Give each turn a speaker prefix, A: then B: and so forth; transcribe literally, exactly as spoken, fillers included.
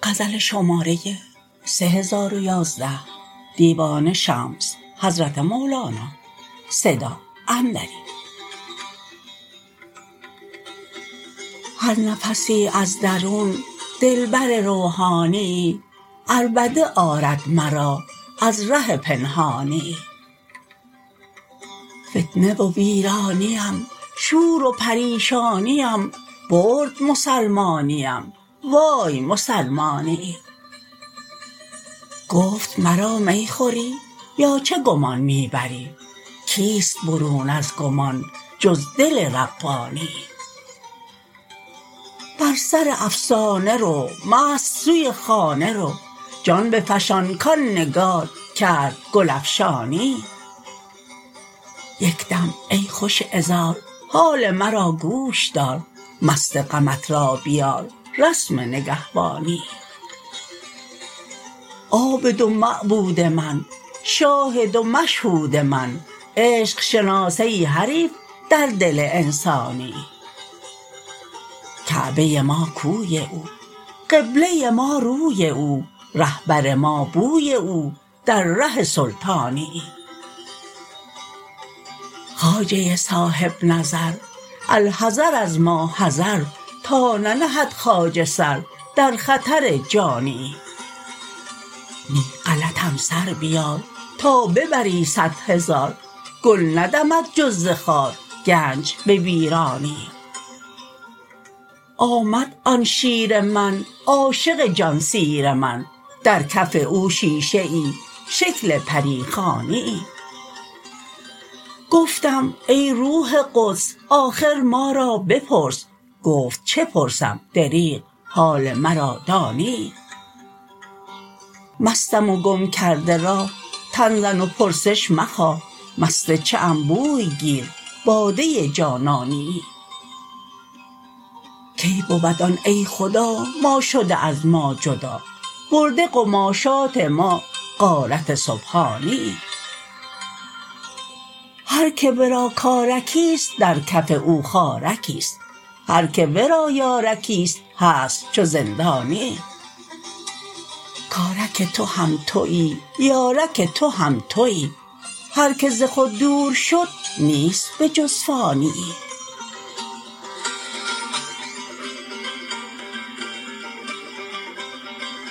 A: غزل شماره سه هزار و یازده دیوان شمس حضرت مولانا صدا اندری. هر نفسی از درون دلبر روحانی، عربده آرد مرا از ره پنهانی. فتنه و ویرانیم، شور و پریشانیم، برد مسلمانیم، وای مسلمانی. گفت مرا می خوری یا چه گمان می بری؟ کیست برون از گمان جز دل ربانی. بر سر افسانه رو مست سوی خانه رو، جان بفشان کان نگار کرد گل افشانی. یک دم ای خوش عذار حال مرا گوش دار، مست غمت را بیار رسم نگهبانی. عابد و معبود من، شاهد و مشهود من، عشق شناس ای حریف در دل انسانی. کعبه ما کوی او، قبله ما روی او، رهبر ما بوی او در ره سلطانی. خواجه صاحب نظر الحذر از ما حذر، تا ننهد خواجه سر در خطر جانی. نی غلطم سر بیار تا ببری صد هزار، گل ندمد جز ز خار گنج به ویرانی. آمد آن شیر من عاشق جان سیر من، در کف او شیشه ای شکل پری خوانی. گفتم ای روح قدس آخر ما را بپرس، گفت چه پرسم دریغ حال مرا دانی. مستم و گم کرده راه تن زن و پرسش مخواه، مست چه ام بوی گیر باده جانانی. کی بود آن ای خدا ما شده از ما جدا، برده قماشات ما غارت سبحانی. هر که ورا کارکیست در کف او خارکیست، هر که ورا یارکیست هست چو زندانی. کارک تو هم توی یارک تو هم توی، هر که ز خود دور شد نیست به جز فانی.